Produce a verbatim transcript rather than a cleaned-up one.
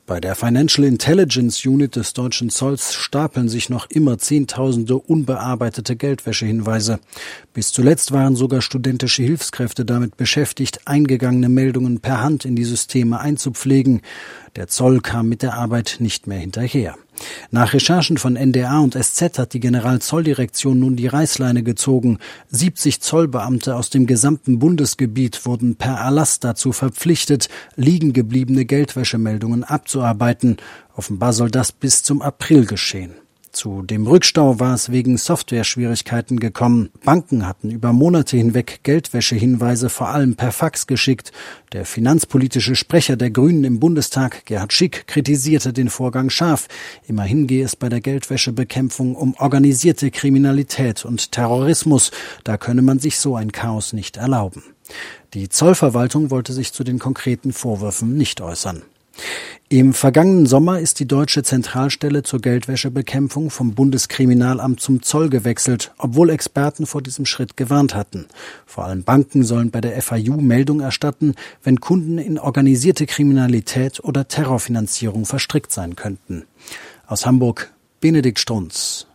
Bei der Financial Intelligence Unit des deutschen Zolls stapeln sich noch immer Zehntausende unbearbeitete Geldwäschehinweise. Bis zuletzt waren sogar studentische Hilfskräfte damit beschäftigt, eingegangene Meldungen per Hand in die Systeme einzupflegen. Der Zoll kam mit der Arbeit nicht mehr hinterher. Nach Recherchen von N D R und S Z hat die Generalzolldirektion nun die Reißleine gezogen. siebzig Zollbeamte aus dem gesamten Bundesgebiet wurden per Erlass dazu verpflichtet, liegen gebliebene Geldwäschemeldungen abzuarbeiten. Offenbar soll das bis zum April geschehen. Zu dem Rückstau war es wegen Software-Schwierigkeiten gekommen. Banken hatten über Monate hinweg Geldwäschehinweise vor allem per Fax geschickt. Der finanzpolitische Sprecher der Grünen im Bundestag, Gerhard Schick, kritisierte den Vorgang scharf. Immerhin gehe es bei der Geldwäschebekämpfung um organisierte Kriminalität und Terrorismus. Da könne man sich so ein Chaos nicht erlauben. Die Zollverwaltung wollte sich zu den konkreten Vorwürfen nicht äußern. Im vergangenen Sommer ist die Deutsche Zentralstelle zur Geldwäschebekämpfung vom Bundeskriminalamt zum Zoll gewechselt, obwohl Experten vor diesem Schritt gewarnt hatten. Vor allem Banken sollen bei der F A U Meldung erstatten, wenn Kunden in organisierte Kriminalität oder Terrorfinanzierung verstrickt sein könnten. Aus Hamburg, Benedikt Strunz.